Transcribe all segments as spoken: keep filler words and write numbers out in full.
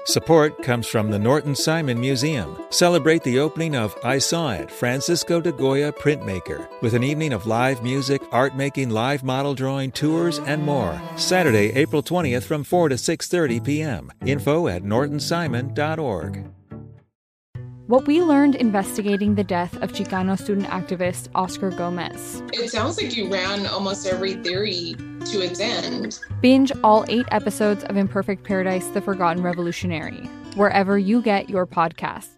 Support comes from the Norton Simon Museum. Celebrate the opening of I Saw It, Francisco de Goya Printmaker, with an evening of live music, art making, live model drawing, tours, and more. Saturday, April twentieth from four to six thirty p.m. Info at norton simon dot org. What we learned investigating the death of Chicano student activist Oscar Gomez. It sounds like you ran almost every theory to its end. Binge all eight episodes of Imperfect Paradise: The Forgotten Revolutionary, wherever you get your podcasts.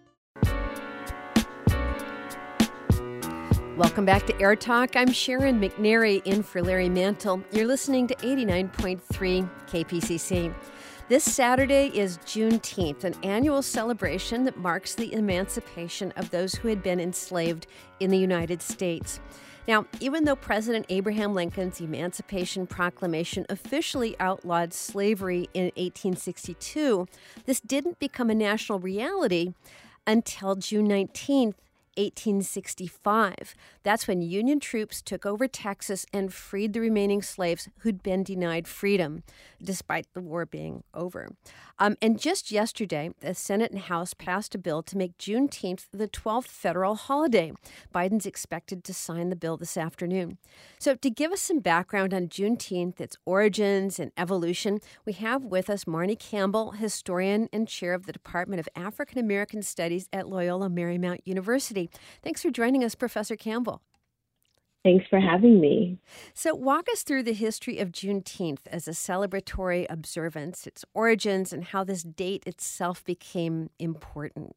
Welcome back to Air Talk. I'm Sharon McNary in for Larry Mantle. You're listening to eighty-nine point three K P C C. This Saturday is Juneteenth, an annual celebration that marks the emancipation of those who had been enslaved in the United States. Now, even though President Abraham Lincoln's Emancipation Proclamation officially outlawed slavery in eighteen sixty-two, this didn't become a national reality until June nineteenth, eighteen sixty-five. That's when Union troops took over Texas and freed the remaining slaves who'd been denied freedom, despite the war being over. Um, and just yesterday, the Senate and House passed a bill to make Juneteenth the twelfth federal holiday. Biden's expected to sign the bill this afternoon. So to give us some background on Juneteenth, its origins and evolution, we have with us Marnie Campbell, historian and chair of the Department of African American Studies at Loyola Marymount University. Thanks for joining us, Professor Campbell. Thanks for having me. So walk us through the history of Juneteenth as a celebratory observance, its origins, and how this date itself became important.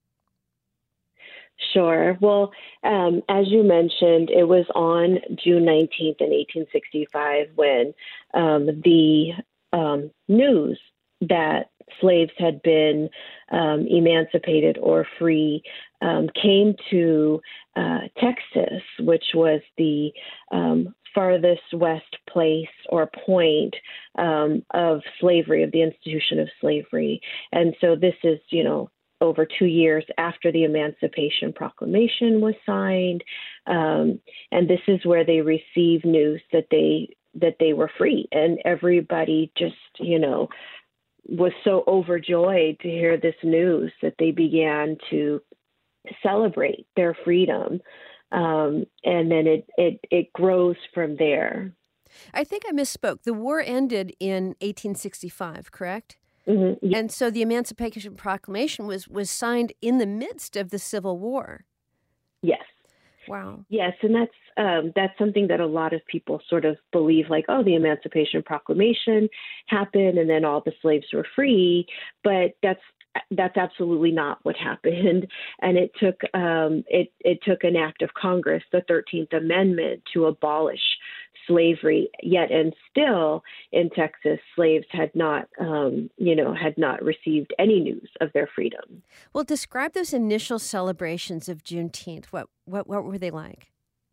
Sure. Well, um, as you mentioned, it was on June nineteenth in eighteen sixty-five when um, the um, news that slaves had been um, emancipated or free um, came to uh, Texas, which was the um, farthest west place or point um, of slavery, of the institution of slavery. And so this is, you know, over two years after the Emancipation Proclamation was signed. Um, and this is where they received news that they that they were free. And everybody just, you know, was so overjoyed to hear this news that they began to celebrate their freedom. Um, and then it, it, it grows from there. I think I misspoke. The war ended in eighteen sixty-five, correct? Mm-hmm. Yeah. And so the Emancipation Proclamation was, was signed in the midst of the Civil War. Yes. Wow. Yes, and that's um, that's something that a lot of people sort of believe, like, oh, the Emancipation Proclamation happened and then all the slaves were free, but that's that's absolutely not what happened. And it took um, it it took an act of Congress, the thirteenth Amendment, to abolish slavery. Yet and still in Texas, slaves had not, um, you know, had not received any news of their freedom. Well, describe those initial celebrations of Juneteenth. What what what were they like?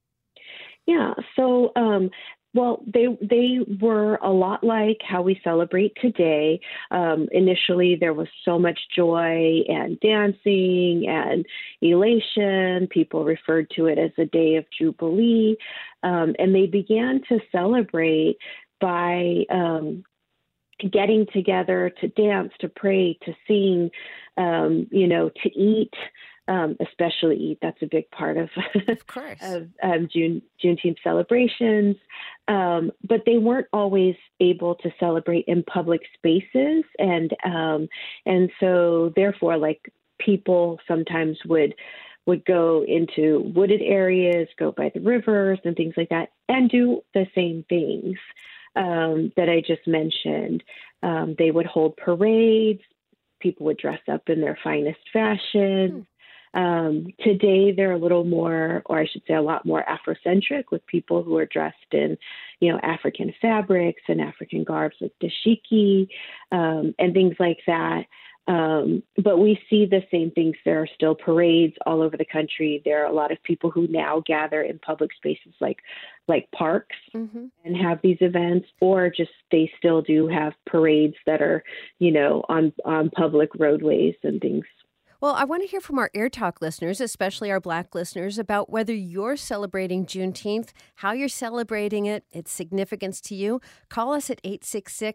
Yeah. So, um, well, they they were a lot like how we celebrate today. Um, initially, there was so much joy and dancing and elation. People referred to it as a day of Jubilee. Um, and they began to celebrate by um, getting together to dance, to pray, to sing, um, you know, to eat. Um, especially eat. That's a big part of, of course, of um, June, Juneteenth celebrations. Um, but they weren't always able to celebrate in public spaces. And um, and so therefore, like, people sometimes would would go into wooded areas, go by the rivers and things like that, and do the same things um, that I just mentioned. Um, they would hold parades. People would dress up in their finest fashion. Hmm. Um, today, they're a little more, or I should say a lot more Afrocentric, with people who are dressed in, you know, African fabrics and African garbs like dashiki um, and things like that. Um, but we see the same things. There are still parades all over the country. There are a lot of people who now gather in public spaces like like parks mm-hmm. and have these events, or just they still do have parades that are, you know, on, on public roadways and things. Well, I want to hear from our Air Talk listeners, especially our Black listeners, about whether you're celebrating Juneteenth, how you're celebrating it, its significance to you. Call us at eight six six,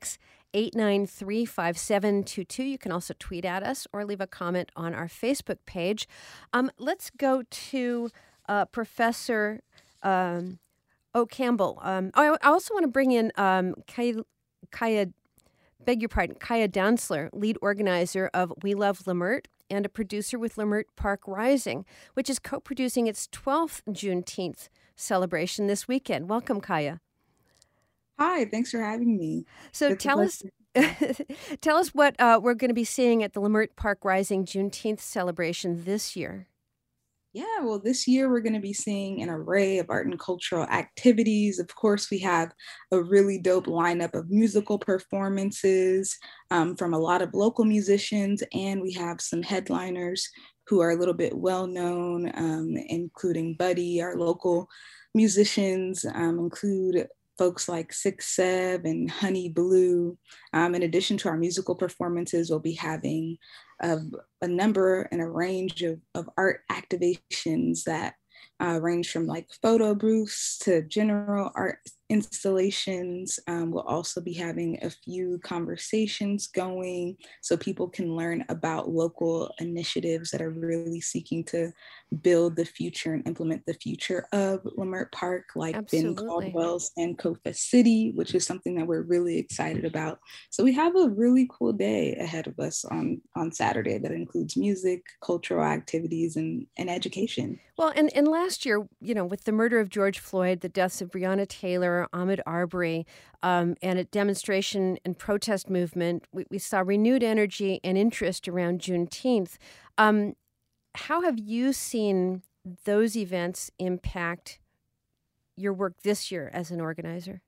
eight nine three, five seven two two. You can also tweet at us or leave a comment on our Facebook page. Um, let's go to uh, Professor um, O. Campbell. Um, I, I also want to bring in um, Kaya, Kaya, beg your pardon, Kaya Dantzler, lead organizer of We Love Lemert and a producer with Lemert Park Rising, which is co-producing its twelfth Juneteenth celebration this weekend. Welcome, Kaya. Hi, thanks for having me. So It's a tell us, tell us what uh, we're going to be seeing at the Lemert Park Rising Juneteenth celebration this year. Yeah, well, this year we're going to be seeing an array of art and cultural activities. Of course, we have a really dope lineup of musical performances um, from a lot of local musicians, and we have some headliners who are a little bit well known, um, including Buddy. Our local musicians um, include folks like Six Sev and Honey Blue. Um, in addition to our musical performances, we'll be having a, a number and a range of, of art activations that uh, range from like photo booths to general art installations. Um, we'll also be having a few conversations going so people can learn about local initiatives that are really seeking to build the future and implement the future of Lemert Park, like Absolutely. Ben Caldwell's Sankofa City, which is something that we're really excited about. So we have a really cool day ahead of us on, on Saturday that includes music, cultural activities, and, and education. Well, and, and last year, you know, with the murder of George Floyd, the deaths of Breonna Taylor, Ahmaud Arbery, um, and a demonstration and protest movement, we, we saw renewed energy and interest around Juneteenth. Um, how have you seen those events impact your work this year as an organizer?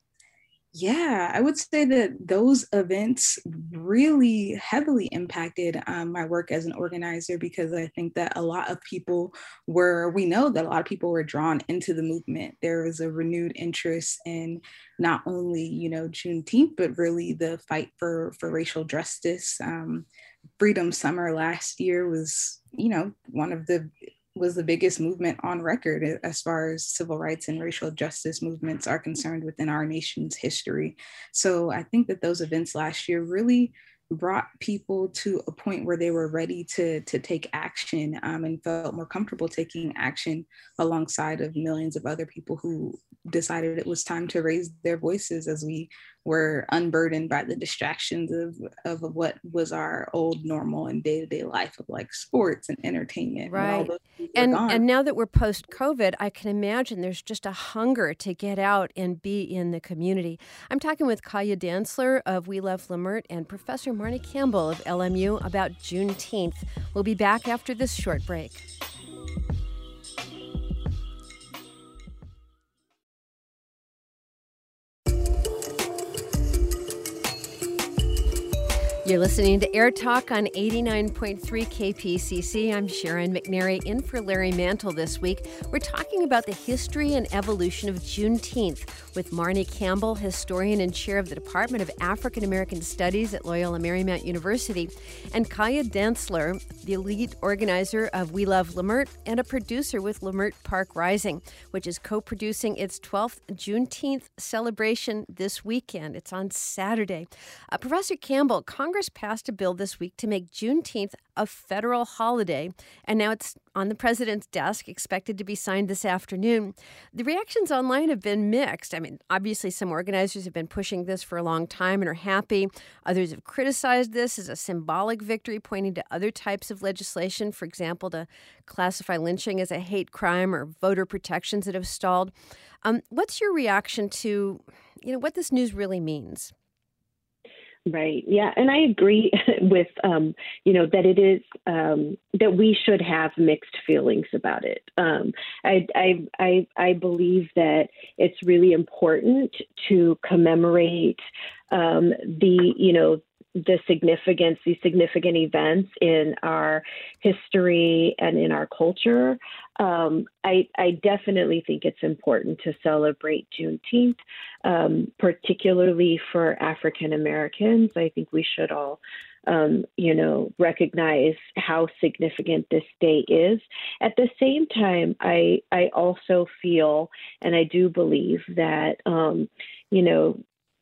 Yeah, I would say that those events really heavily impacted um, my work as an organizer, because I think that a lot of people were, we know that a lot of people were drawn into the movement. There was a renewed interest in not only, you know, Juneteenth, but really the fight for, for racial justice. Um, Freedom Summer last year was, you know, one of the was the biggest movement on record as far as civil rights and racial justice movements are concerned within our nation's history. So I think that those events last year really brought people to a point where they were ready to, to take action um, and felt more comfortable taking action alongside of millions of other people who decided it was time to raise their voices as we were unburdened by the distractions of, of what was our old normal and day-to-day life of like sports and entertainment. Right. And, all those things were And, gone. and now that we're post-COVID, I can imagine there's just a hunger to get out and be in the community. I'm talking with Kaya Dantzler of We Love Lemert and Professor Marnie Campbell of L M U about Juneteenth. We'll be back after this short break. You're listening to Air Talk on eighty-nine point three K P C C. I'm Sharon McNary, in for Larry Mantle this week. We're talking about the history and evolution of Juneteenth with Marnie Campbell, historian and chair of the Department of African American Studies at Loyola Marymount University, and Kaya Dantzler, the lead organizer of We Love Lemert and a producer with Lemert Park Rising, which is co-producing its twelfth Juneteenth celebration this weekend. It's on Saturday. Uh, Professor Campbell, Congress passed a bill this week to make Juneteenth a federal holiday, and now it's on the president's desk, expected to be signed this afternoon. The reactions online have been mixed. I mean, obviously some organizers have been pushing this for a long time and are happy. Others have criticized this as a symbolic victory, pointing to other types of legislation, for example, to classify lynching as a hate crime or voter protections that have stalled. Um, what's your reaction to, you know, what this news really means? Right. Yeah. And I agree with, um, you know, that it is, um, that we should have mixed feelings about it. Um, I, I, I, I believe that it's really important to commemorate um, the, you know, the significance, these significant events in our history and in our culture. Um, I, I definitely think it's important to celebrate Juneteenth, um, particularly for African Americans. I think we should all, um, you know, recognize how significant this day is. At the same time, I, I also feel, and I do believe that, um, you know,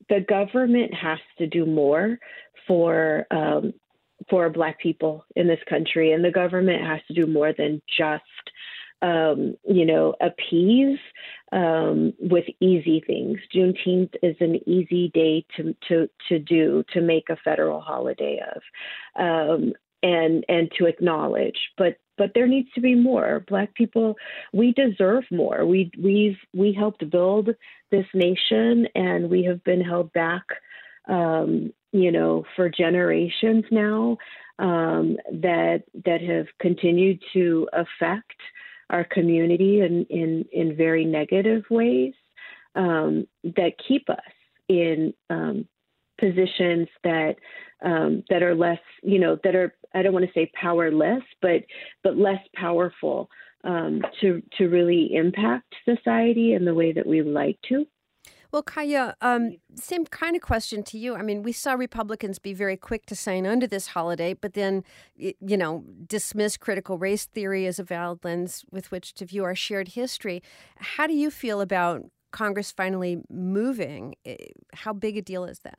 the government has to do more for um, for Black people in this country, and the government has to do more than just um, you know appease um, with easy things. Juneteenth is an easy day to to to do to make a federal holiday of, um, and and to acknowledge, but. But there needs to be more. Black people, we deserve more. We we've we helped build this nation, and we have been held back, um, you know, for generations now. Um, that that have continued to affect our community in in, in very negative ways um, that keep us in um, positions that um, that are less, you know, that are, I don't want to say powerless, but but less powerful um, to to really impact society in the way that we like to. Well, Kaya, um, same kind of question to you. I mean, we saw Republicans be very quick to sign on to this holiday, but then, you know, dismiss critical race theory as a valid lens with which to view our shared history. How do you feel about Congress finally moving? How big a deal is that?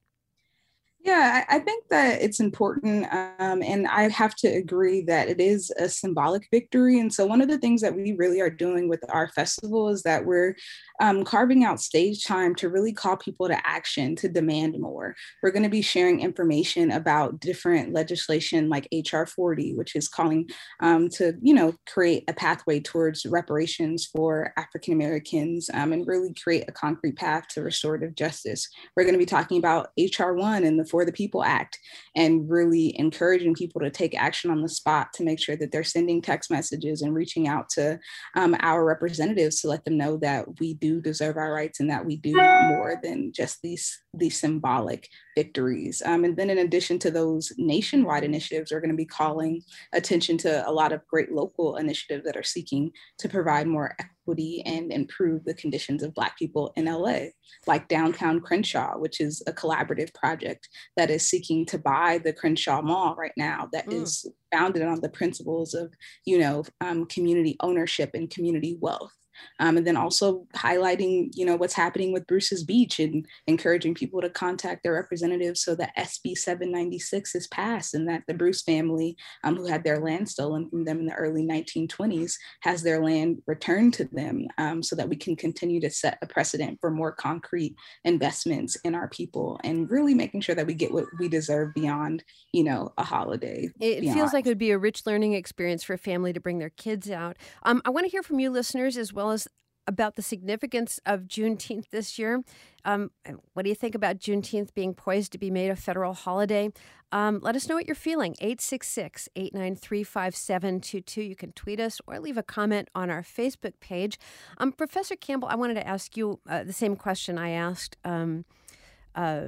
Yeah, I I think that it's important. Um, and I have to agree that it is a symbolic victory. And so one of the things that we really are doing with our festival is that we're um, carving out stage time to really call people to action, to demand more. We're going to be sharing information about different legislation like H R forty, which is calling um, to, you know, create a pathway towards reparations for African Americans um, and really create a concrete path to restorative justice. We're going to be talking about H R one and the For the People Act, and really encouraging people to take action on the spot to make sure that they're sending text messages and reaching out to um, our representatives to let them know that we do deserve our rights and that we do want more than just these, these symbolic victories. Um, and then in addition to those nationwide initiatives, we're going to be calling attention to a lot of great local initiatives that are seeking to provide more equity and improve the conditions of Black people in L A, like Downtown Crenshaw, which is a collaborative project that is seeking to buy the Crenshaw Mall right now that mm. is founded on the principles of, you know, um, community ownership and community wealth. Um, and then also highlighting, you know, what's happening with Bruce's Beach and encouraging people to contact their representatives so that S B seven ninety-six is passed and that the Bruce family, um, who had their land stolen from them in the early nineteen twenties, has their land returned to them um, so that we can continue to set a precedent for more concrete investments in our people and really making sure that we get what we deserve beyond, you know, a holiday. It beyond. feels like it would be a rich learning experience for a family to bring their kids out. Um, I want to hear from you listeners as well as about the significance of Juneteenth this year. Um, what do you think about Juneteenth being poised to be made a federal holiday? Um, let us know what you're feeling. eight six six, eight nine three, five seven two two. You can tweet us or leave a comment on our Facebook page. Um, Professor Campbell, I wanted to ask you uh, the same question I asked um, uh,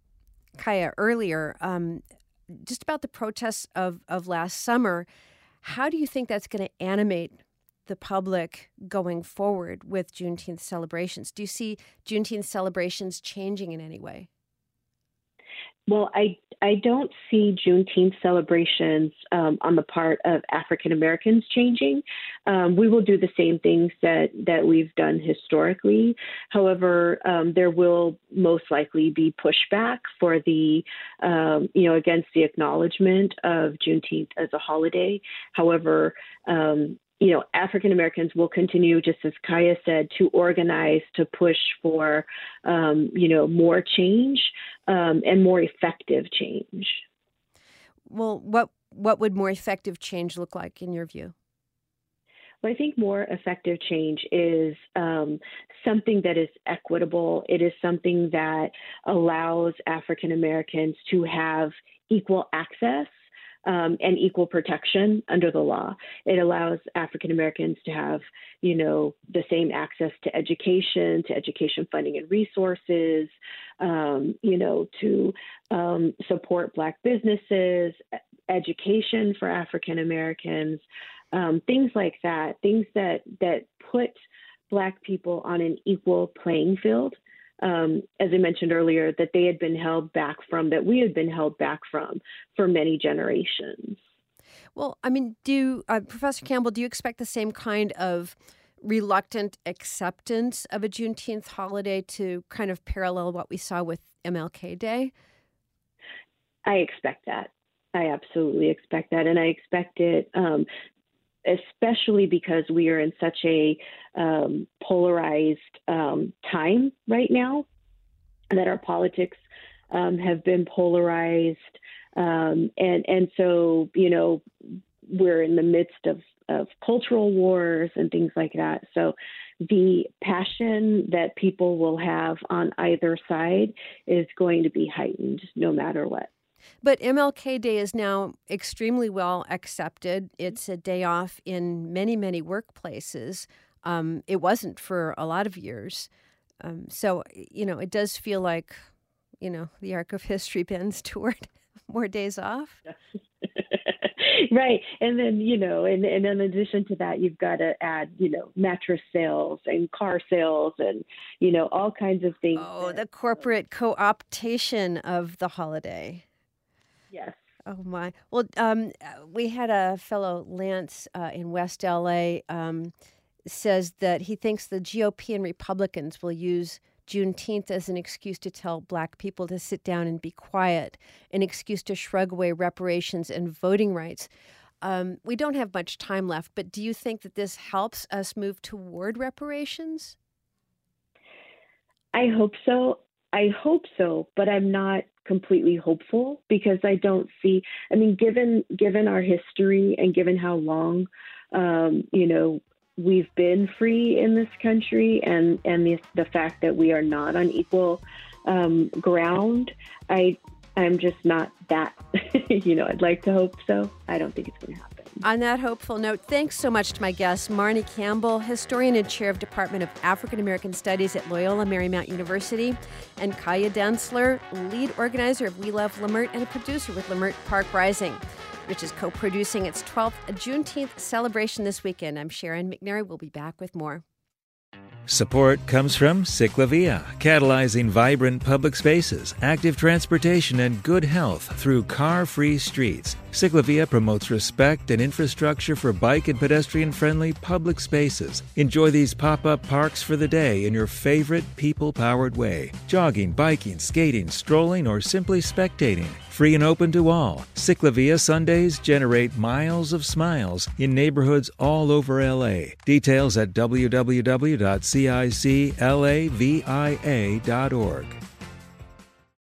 Kaya earlier, um, just about the protests of, of last summer. How do you think that's going to animate the public going forward with Juneteenth celebrations? Do you see Juneteenth celebrations changing in any way? Well, I I don't see Juneteenth celebrations um, on the part of African Americans changing. Um, we will do the same things that that we've done historically. However, um, there will most likely be pushback for the um, you know against the acknowledgement of Juneteenth as a holiday. However, um, you know, African Americans will continue, just as Kaya said, to organize, to push for, um, you know, more change um, and more effective change. Well, what what would more effective change look like in your view? Well, I think more effective change is um, something that is equitable. It is something that allows African Americans to have equal access Um, and equal protection under the law. It allows African Americans to have, you know, the same access to education, to education funding and resources, um, you know, to um, support Black businesses, education for African Americans, um, things like that, things that that put Black people on an equal playing field. Um, as I mentioned earlier, that they had been held back from, that we had been held back from for many generations. Well, I mean, do you, uh, Professor Campbell, do you expect the same kind of reluctant acceptance of a Juneteenth holiday to kind of parallel what we saw with M L K Day? I expect that. I absolutely expect that. And I expect it, um, especially because we are in such a um, polarized um, time right now, that our politics um, have been polarized. Um, and, and so, you know, we're in the midst of, of cultural wars and things like that. So the passion that people will have on either side is going to be heightened no matter what. But M L K Day is now extremely well accepted. It's a day off in many, many workplaces. Um, it wasn't for a lot of years. Um, so, you know, it does feel like, you know, the arc of history bends toward more days off. Right. And then, you know, and, and in addition to that, you've got to add, you know, mattress sales and car sales and, you know, all kinds of things. Oh, that, the corporate co-optation of the holiday. Yes. Oh, my. Well, um, we had a fellow, Lance, uh, in West L A, um, says that he thinks the G O P and Republicans will use Juneteenth as an excuse to tell Black people to sit down and be quiet, an excuse to shrug away reparations and voting rights. Um, we don't have much time left, but do you think that this helps us move toward reparations? I hope so. I hope so, but I'm not completely hopeful because I don't see, I mean, given given our history and given how long, um, you know, we've been free in this country and, and the, the fact that we are not on equal um, ground, I, I'm just not that, you know, I'd like to hope so. I don't think it's going to happen. On that hopeful note, thanks so much to my guest, Marnie Campbell, historian and chair of Department of African American Studies at Loyola Marymount University, and Kaya Densler, lead organizer of We Love Lamert and a producer with Lamert Park Rising, which is co-producing its twelfth Juneteenth celebration this weekend. I'm Sharon McNary. We'll be back with more. Support comes from Ciclavia, catalyzing vibrant public spaces, active transportation, and good health through car-free streets. Ciclavia promotes respect and infrastructure for bike and pedestrian-friendly public spaces. Enjoy these pop-up parks for the day in your favorite people-powered way. Jogging, biking, skating, strolling, or simply spectating. Free and open to all. Ciclavia Sundays generate miles of smiles in neighborhoods all over L A. Details at w w w dot ciclavia dot org.